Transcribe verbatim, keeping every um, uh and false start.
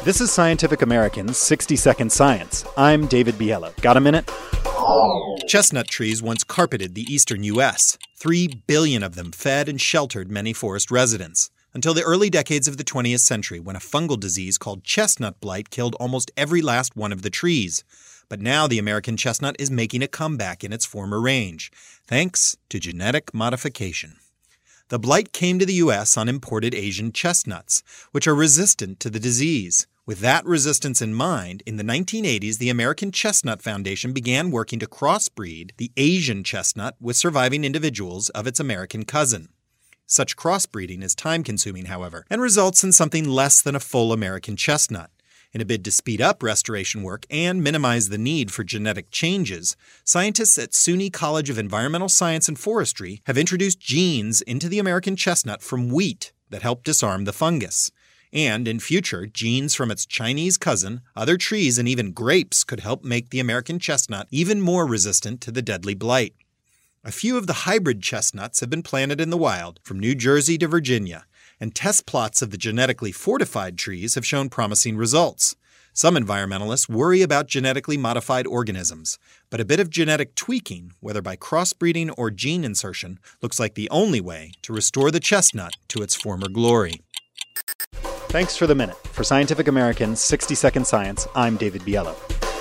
This is Scientific American's sixty second Science. I'm David Biello. Got a minute? Chestnut trees once carpeted the eastern U S Three billion of them fed and sheltered many forest residents, until the early decades of the twentieth century, when a fungal disease called chestnut blight killed almost every last one of the trees. But now the American chestnut is making a comeback in its former range, thanks to genetic modification. The blight came to the U S on imported Asian chestnuts, which are resistant to the disease. With that resistance in mind, in the nineteen eighties, the American Chestnut Foundation began working to crossbreed the Asian chestnut with surviving individuals of its American cousin. Such crossbreeding is time-consuming, however, and results in something less than a full American chestnut. In a bid to speed up restoration work and minimize the need for genetic changes, scientists at SUNY College of Environmental Science and Forestry have introduced genes into the American chestnut from wheat that help disarm the fungus. And in future, genes from its Chinese cousin, other trees, and even grapes could help make the American chestnut even more resistant to the deadly blight. A few of the hybrid chestnuts have been planted in the wild, from New Jersey to Virginia, and test plots of the genetically fortified trees have shown promising results. Some environmentalists worry about genetically modified organisms, but a bit of genetic tweaking, whether by crossbreeding or gene insertion, looks like the only way to restore the chestnut to its former glory. Thanks for the minute. For Scientific American's sixty second Science, I'm David Biello.